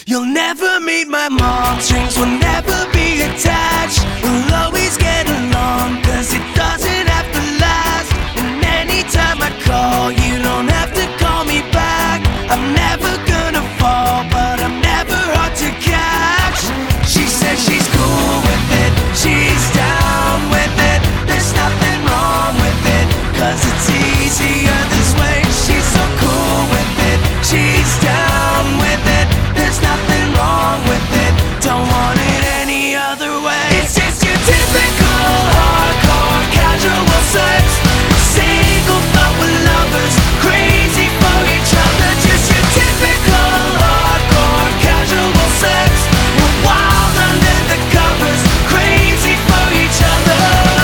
You'll never meet my mom, strings will never be attached. We'll always get along, cause it doesn't have to last. And anytime I call, you don't have to call me back. I'm never gonna fall, but I'm never hard to catch. She says she's cool with it, she's down with it. There's nothing wrong with it, cause it's easier this way. She's so cool with it, she's down with it. There's nothing wrong with it, don't want it any other way. It's just your typical hardcore casual sex. Single but with lovers, crazy for each other. Just your typical hardcore casual sex. We're wild under the covers, crazy for each other.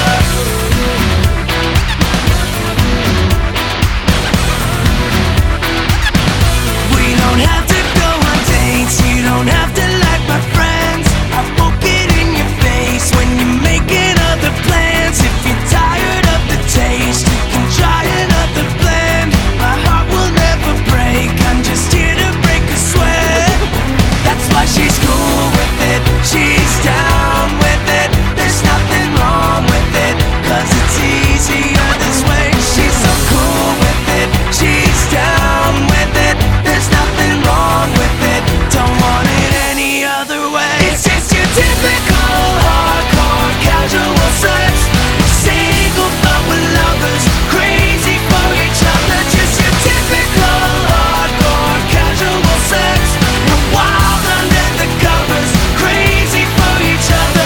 We don't have to go on dates, you don't have to like my friends. I won't get in your face when you're making other plans. If you're tired of the taste, you can try another blend. My heart will never break, I'm just here to break a sweat. That's why she's cool with it, she's down with it. There's nothing wrong with it, cause it's easier this way. She's so cool with it, she's down with it. There's nothing wrong with it, don't want it any other way. It's just your typical hardcore casual sex. Single but with lovers, crazy for each other. Just your typical hardcore casual sex. We're wild under the covers, crazy for each other.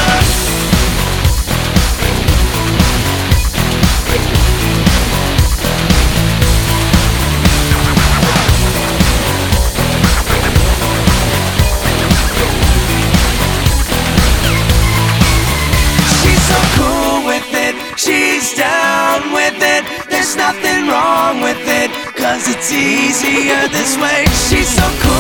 She's so cool with it, she's down with it. There's nothing wrong with it, cause it's easier this way. She's so cool